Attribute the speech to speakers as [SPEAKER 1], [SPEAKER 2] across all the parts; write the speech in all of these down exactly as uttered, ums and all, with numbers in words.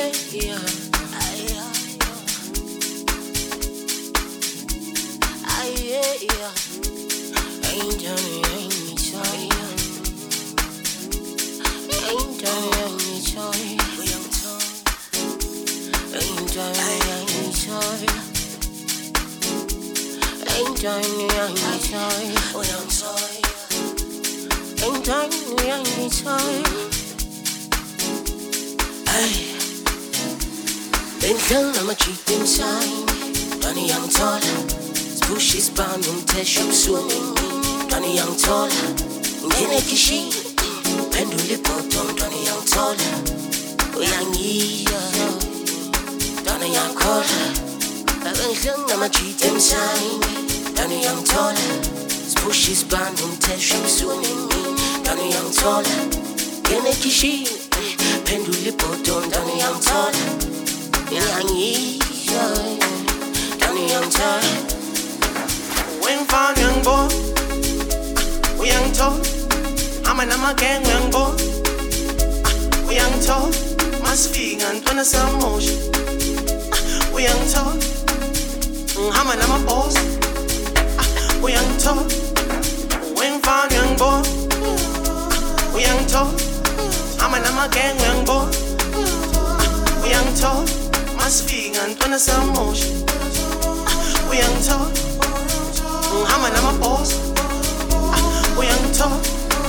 [SPEAKER 1] yeah. Ay, yeah, yeah. Ain't Johnny, ain't sorry. Ain't Johnny, ain't sorry. Ain't Johnny, ain't sorry. Ain't Johnny, ain't sorry. Ain't Johnny, ain't sorry. Ay. Bendlang na machiting sign. Johnny ang tola. Push is bound and test you swimming. Johnny ang tola. Ngene kishi. Penduli potom Johnny ang tola. Uyang iya. Johnny ang kola. Bendlang na machiting sign. Johnny ang tola. Push is bound and test you swimming. Johnny ang tola. Ngene kishi. Penduli potom Johnny ang tola. Uyang iya. Johnny ang tola.
[SPEAKER 2] When found young boy, we young told. I'm an ama gang young boy. We young told. Must feel and turn some motion. We young told. I'm an ama boss. We young told. When found young boy, we young told. I'm an ama gang young boy. We young told. Must feel and turn some motion. We young told. I'm an I'm a boss. We young talk.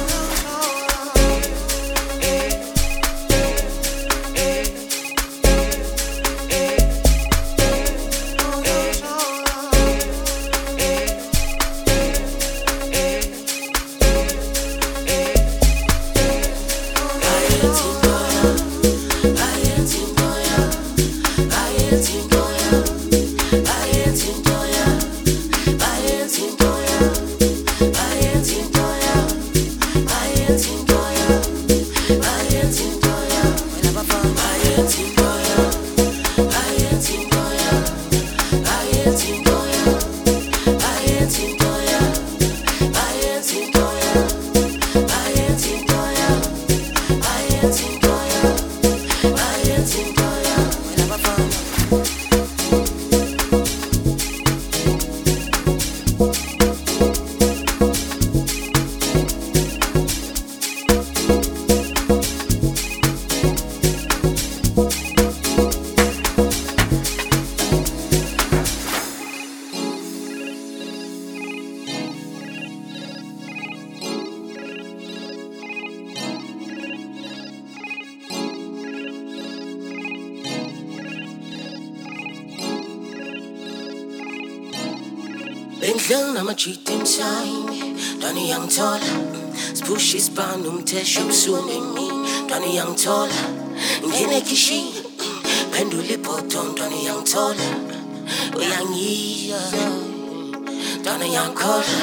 [SPEAKER 1] Bendlang na machiting sign. Johnny ang tola. Push is bound um test you swimming me. Johnny ang tola. Ngene kishi. Penduli potom Johnny ang tola. Uyang iya. Johnny ang kola.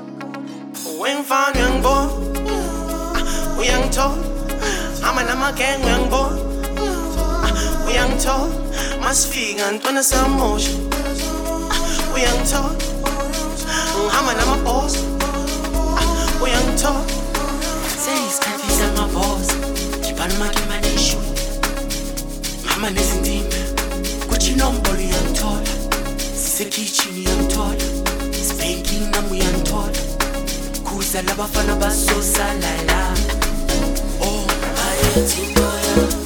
[SPEAKER 2] When found young boy, we young told. I'm an ama gang young boy. We young told. Must feel and turn some motion. We young told. I'm an I'm a boss. We young talk.
[SPEAKER 3] Say isikhathi samavoza Jibana makimanisho Mama nezindime Kuthi nombolo uyangithola Sisekitchen uyangithola Spanking nami uyangithola Kuza labafana basosala la Oh
[SPEAKER 1] I ain't boy.